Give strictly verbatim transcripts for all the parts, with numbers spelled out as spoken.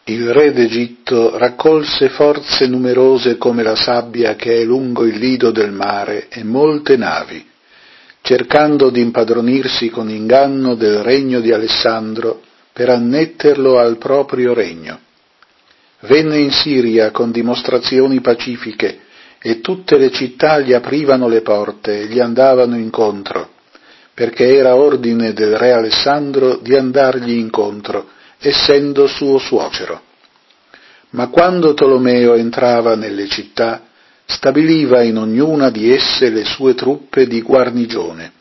Il re d'Egitto raccolse forze numerose come la sabbia che è lungo il lido del mare e molte navi, cercando di impadronirsi con inganno del regno di Alessandro per annetterlo al proprio regno. Venne in Siria con dimostrazioni pacifiche e tutte le città gli aprivano le porte e gli andavano incontro, perché era ordine del re Alessandro di andargli incontro, essendo suo suocero. Ma quando Tolomeo entrava nelle città, stabiliva in ognuna di esse le sue truppe di guarnigione.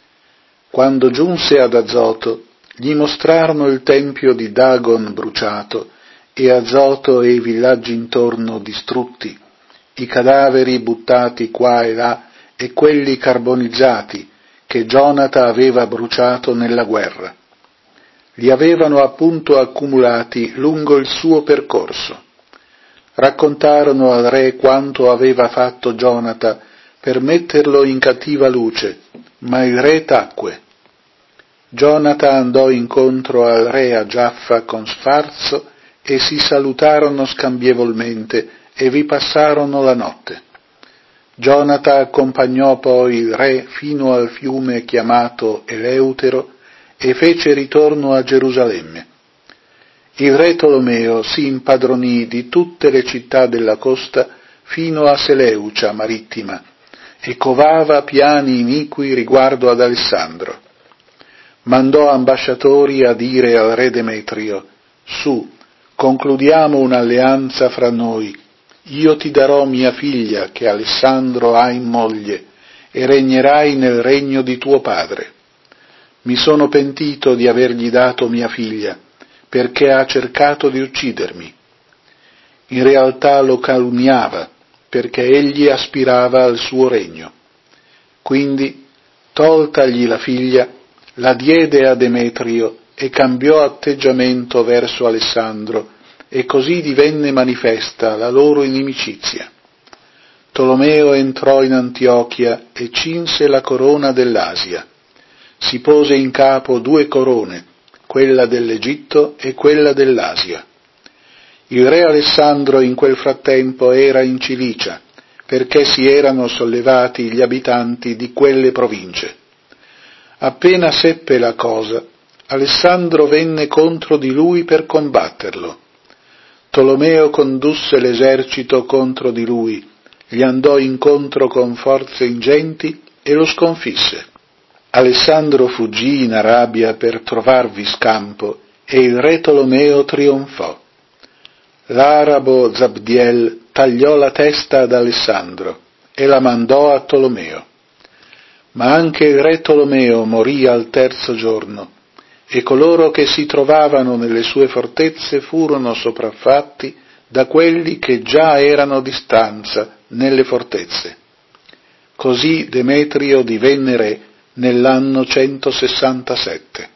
Quando giunse ad Azoto, gli mostrarono il tempio di Dagon bruciato e Azoto e i villaggi intorno distrutti, i cadaveri buttati qua e là e quelli carbonizzati che Gionata aveva bruciato nella guerra. Li avevano appunto accumulati lungo il suo percorso. Raccontarono al re quanto aveva fatto Gionata per metterlo in cattiva luce, ma il re tacque. Gionata andò incontro al re a Giaffa con sfarzo e si salutarono scambievolmente e vi passarono la notte. Gionata accompagnò poi il re fino al fiume chiamato Eleutero e fece ritorno a Gerusalemme. Il re Tolomeo si impadronì di tutte le città della costa fino a Seleucia marittima e covava piani iniqui riguardo ad Alessandro. Mandò ambasciatori a dire al re Demetrio: «Su, concludiamo un'alleanza fra noi. Io ti darò mia figlia che Alessandro ha in moglie e regnerai nel regno di tuo padre. Mi sono pentito di avergli dato mia figlia, perché ha cercato di uccidermi. In realtà lo calunniava, perché egli aspirava al suo regno. Quindi, toltagli la figlia, la diede a Demetrio e cambiò atteggiamento verso Alessandro, e così divenne manifesta la loro inimicizia. Tolomeo entrò in Antiochia e cinse la corona dell'Asia. Si pose in capo due corone, quella dell'Egitto e quella dell'Asia. Il re Alessandro in quel frattempo era in Cilicia, perché si erano sollevati gli abitanti di quelle province. Appena seppe la cosa, Alessandro venne contro di lui per combatterlo. Tolomeo condusse l'esercito contro di lui, gli andò incontro con forze ingenti e lo sconfisse. Alessandro fuggì in Arabia per trovarvi scampo e il re Tolomeo trionfò. L'arabo Zabdiel tagliò la testa ad Alessandro e la mandò a Tolomeo. Ma anche il re Tolomeo morì al terzo giorno, e coloro che si trovavano nelle sue fortezze furono sopraffatti da quelli che già erano di stanza nelle fortezze. Così Demetrio divenne re nell'anno centosessantasette.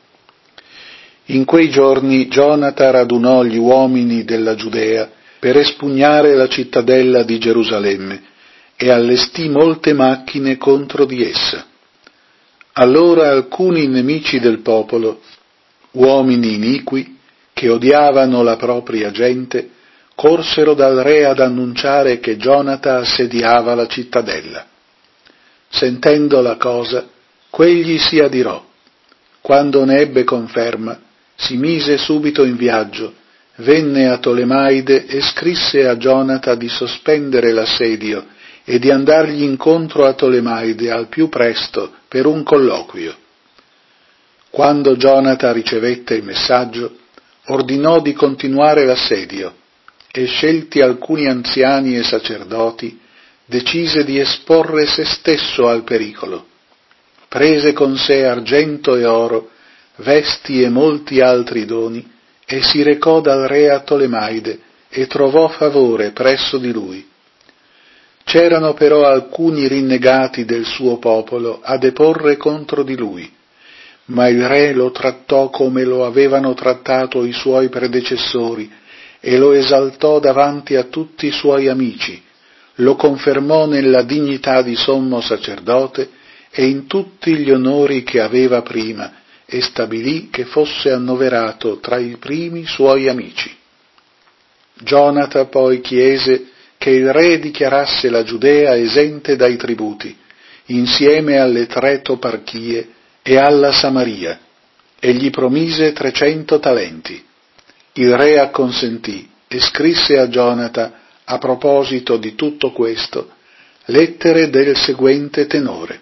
In quei giorni Gionata radunò gli uomini della Giudea per espugnare la cittadella di Gerusalemme e allestì molte macchine contro di essa. Allora alcuni nemici del popolo, uomini iniqui, che odiavano la propria gente, corsero dal re ad annunciare che Gionata assediava la cittadella. Sentendo la cosa, quegli si adirò. Quando ne ebbe conferma, si mise subito in viaggio, venne a Tolemaide e scrisse a Gionata di sospendere l'assedio e di andargli incontro a Tolemaide al più presto per un colloquio. Quando Gionata ricevette il messaggio, ordinò di continuare l'assedio e, scelti alcuni anziani e sacerdoti, decise di esporre se stesso al pericolo. Prese con sé argento e oro, vesti e molti altri doni, e si recò dal re a Tolemaide e trovò favore presso di lui. C'erano però alcuni rinnegati del suo popolo a deporre contro di lui, ma il re lo trattò come lo avevano trattato i suoi predecessori e lo esaltò davanti a tutti i suoi amici, lo confermò nella dignità di sommo sacerdote e in tutti gli onori che aveva prima, e stabilì che fosse annoverato tra i primi suoi amici. Gionata poi chiese che il re dichiarasse la Giudea esente dai tributi, insieme alle tre toparchie e alla Samaria, e gli promise trecento talenti. Il re acconsentì e scrisse a Gionata, a proposito di tutto questo, lettere del seguente tenore.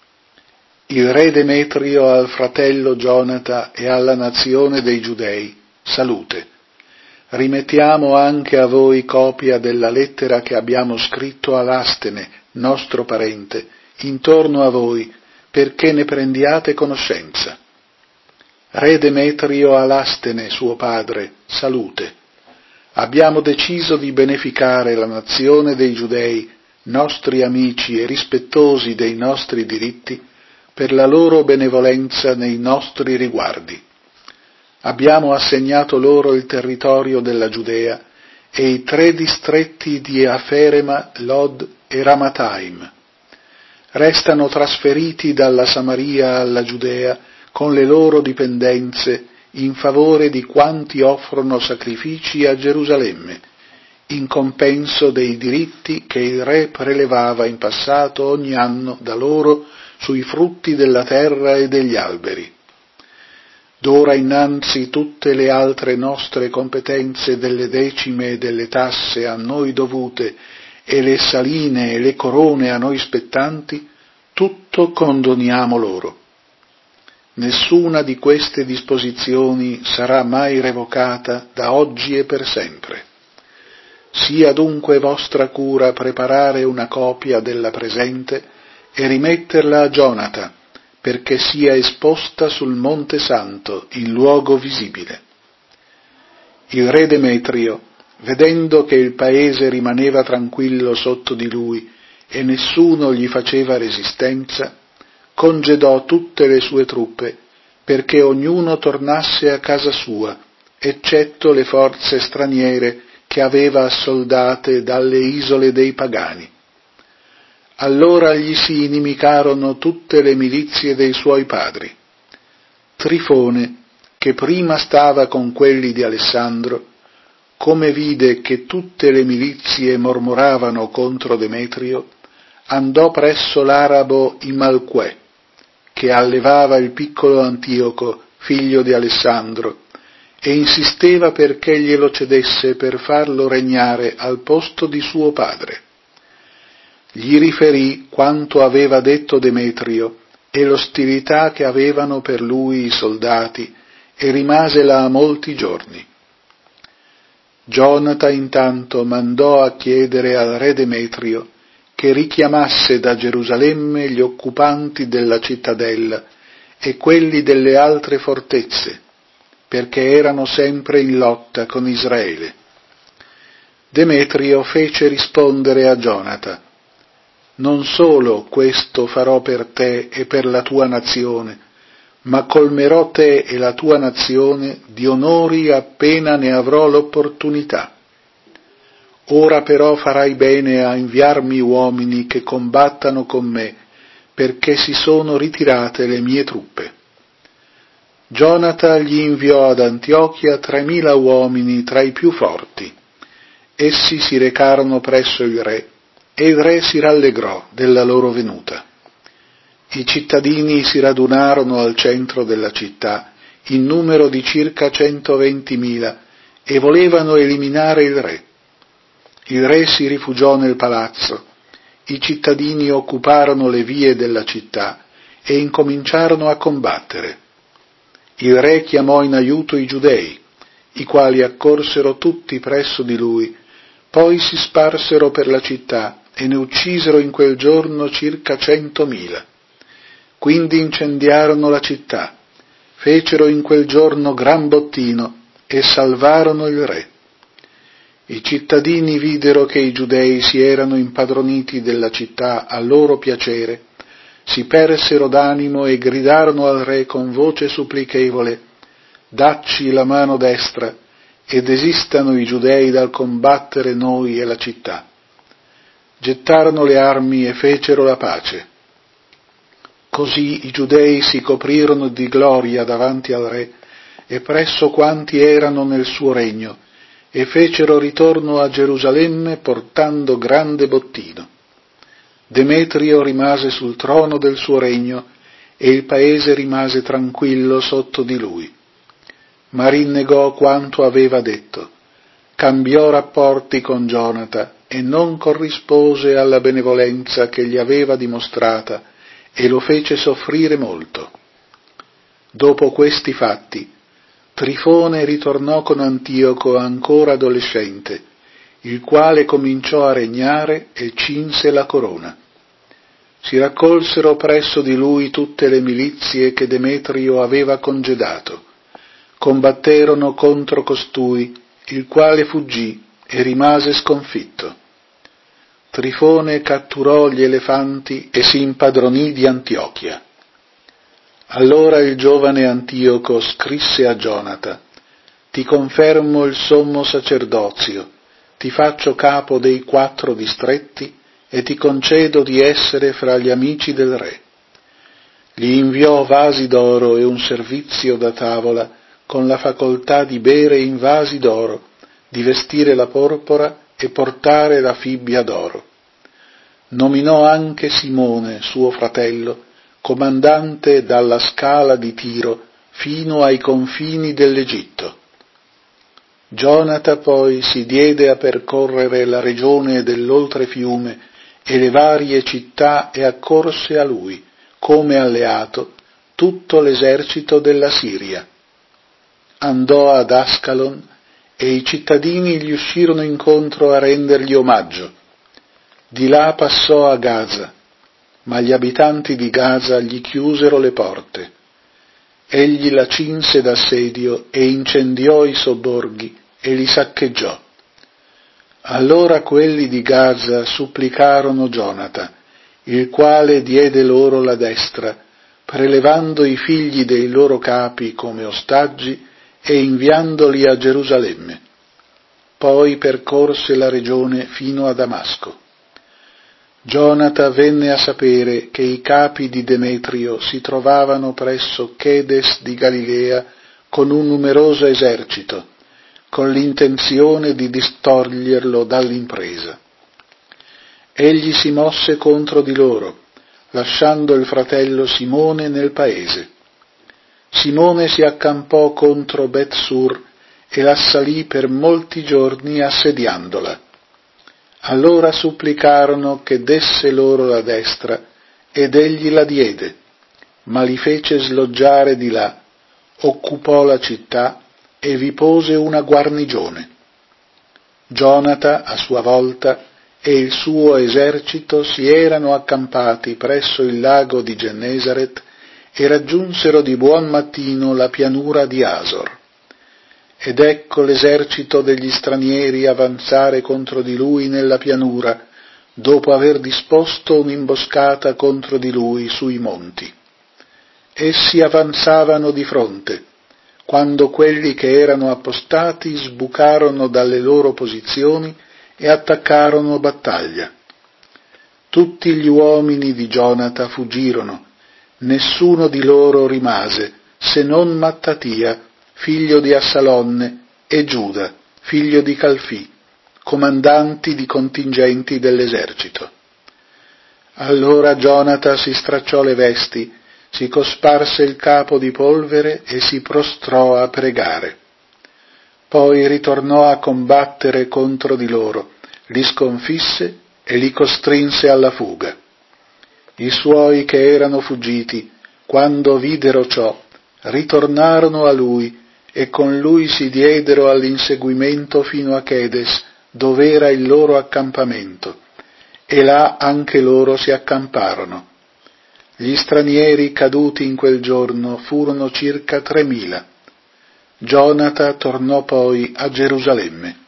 Il re Demetrio al fratello Gionata e alla nazione dei Giudei, salute. Rimettiamo anche a voi copia della lettera che abbiamo scritto all'Astene, nostro parente, intorno a voi, perché ne prendiate conoscenza. Re Demetrio all'Astene, suo padre, salute. Abbiamo deciso di beneficare la nazione dei Giudei, nostri amici e rispettosi dei nostri diritti, per la loro benevolenza nei nostri riguardi. Abbiamo assegnato loro il territorio della Giudea e i tre distretti di Aferema, Lod e Ramataim. Restano trasferiti dalla Samaria alla Giudea con le loro dipendenze in favore di quanti offrono sacrifici a Gerusalemme, in compenso dei diritti che il re prelevava in passato ogni anno da loro sui frutti della terra e degli alberi. D'ora innanzi tutte le altre nostre competenze delle decime e delle tasse a noi dovute e le saline e le corone a noi spettanti, tutto condoniamo loro. Nessuna di queste disposizioni sarà mai revocata da oggi e per sempre. Sia dunque vostra cura preparare una copia della presente e rimetterla a Gionata, perché sia esposta sul Monte Santo, in luogo visibile. Il re Demetrio, vedendo che il paese rimaneva tranquillo sotto di lui e nessuno gli faceva resistenza, congedò tutte le sue truppe, perché ognuno tornasse a casa sua, eccetto le forze straniere che aveva assoldate dalle isole dei pagani. Allora gli si inimicarono tutte le milizie dei suoi padri. Trifone, che prima stava con quelli di Alessandro, come vide che tutte le milizie mormoravano contro Demetrio, andò presso l'arabo Imalquè, che allevava il piccolo Antioco, figlio di Alessandro, e insisteva perché glielo cedesse per farlo regnare al posto di suo padre. Gli riferì quanto aveva detto Demetrio e l'ostilità che avevano per lui i soldati, e rimase là molti giorni. Gionata intanto mandò a chiedere al re Demetrio che richiamasse da Gerusalemme gli occupanti della cittadella e quelli delle altre fortezze, perché erano sempre in lotta con Israele. Demetrio fece rispondere a Gionata: non solo questo farò per te e per la tua nazione, ma colmerò te e la tua nazione di onori appena ne avrò l'opportunità. Ora però farai bene a inviarmi uomini che combattano con me, perché si sono ritirate le mie truppe. Gionata gli inviò ad Antiochia tremila uomini tra i più forti. Essi si recarono presso il re, e il re si rallegrò della loro venuta. I cittadini si radunarono al centro della città, in numero di circa centoventimila, e volevano eliminare il re. Il re si rifugiò nel palazzo, i cittadini occuparono le vie della città e incominciarono a combattere. Il re chiamò in aiuto i giudei, i quali accorsero tutti presso di lui, poi si sparsero per la città e ne uccisero in quel giorno circa centomila. Quindi incendiarono la città, fecero in quel giorno gran bottino e salvarono il re. I cittadini videro che i giudei si erano impadroniti della città a loro piacere, si persero d'animo e gridarono al re con voce supplichevole: dacci la mano destra e desistano i giudei dal combattere noi e la città. Gettarono le armi e fecero la pace. Così i giudei si coprirono di gloria davanti al re e presso quanti erano nel suo regno, e fecero ritorno a Gerusalemme portando grande bottino. Demetrio rimase sul trono del suo regno e il paese rimase tranquillo sotto di lui. Ma rinnegò quanto aveva detto, cambiò rapporti con Gionata e non corrispose alla benevolenza che gli aveva dimostrata e lo fece soffrire molto. Dopo questi fatti, Trifone ritornò con Antioco ancora adolescente, il quale cominciò a regnare e cinse la corona. Si raccolsero presso di lui tutte le milizie che Demetrio aveva congedato, combatterono contro costui, il quale fuggì e rimase sconfitto. Trifone catturò gli elefanti e si impadronì di Antiochia. Allora il giovane Antioco scrisse a Gionata: «Ti confermo il sommo sacerdozio, ti faccio capo dei quattro distretti e ti concedo di essere fra gli amici del re». Gli inviò vasi d'oro e un servizio da tavola con la facoltà di bere in vasi d'oro, di vestire la porpora e portare la fibbia d'oro. Nominò anche Simone, suo fratello, comandante dalla scala di Tiro fino ai confini dell'Egitto. Gionata poi si diede a percorrere la regione dell'oltrefiume e le varie città e accorse a lui, come alleato, tutto l'esercito della Siria. Andò ad Ascalon e i cittadini gli uscirono incontro a rendergli omaggio. Di là passò a Gaza, ma gli abitanti di Gaza gli chiusero le porte. Egli la cinse d'assedio e incendiò i sobborghi e li saccheggiò. Allora quelli di Gaza supplicarono Gionata, il quale diede loro la destra, prelevando i figli dei loro capi come ostaggi e inviandoli a Gerusalemme. Poi percorse la regione fino a Damasco. Gionata venne a sapere che i capi di Demetrio si trovavano presso Chedes di Galilea con un numeroso esercito, con l'intenzione di distoglierlo dall'impresa. Egli si mosse contro di loro, lasciando il fratello Simone nel paese. Simone si accampò contro Bet-Sur e l'assalì per molti giorni assediandola. Allora supplicarono che desse loro la destra, ed egli la diede, ma li fece sloggiare di là, occupò la città e vi pose una guarnigione. Gionata, a sua volta, e il suo esercito si erano accampati presso il lago di Gennesaret e raggiunsero di buon mattino la pianura di Asor. Ed ecco l'esercito degli stranieri avanzare contro di lui nella pianura, dopo aver disposto un'imboscata contro di lui sui monti. Essi avanzavano di fronte, quando quelli che erano appostati sbucarono dalle loro posizioni e attaccarono battaglia. Tutti gli uomini di Gionata fuggirono, nessuno di loro rimase, se non Mattatia, figlio di Assalonne, e Giuda, figlio di Calfì, comandanti di contingenti dell'esercito. Allora Gionata si stracciò le vesti, si cosparse il capo di polvere e si prostrò a pregare. Poi ritornò a combattere contro di loro, li sconfisse e li costrinse alla fuga. I suoi che erano fuggiti, quando videro ciò, ritornarono a lui e con lui si diedero all'inseguimento fino a Chedes, dove era il loro accampamento, e là anche loro si accamparono. Gli stranieri caduti in quel giorno furono circa tremila. Gionata tornò poi a Gerusalemme.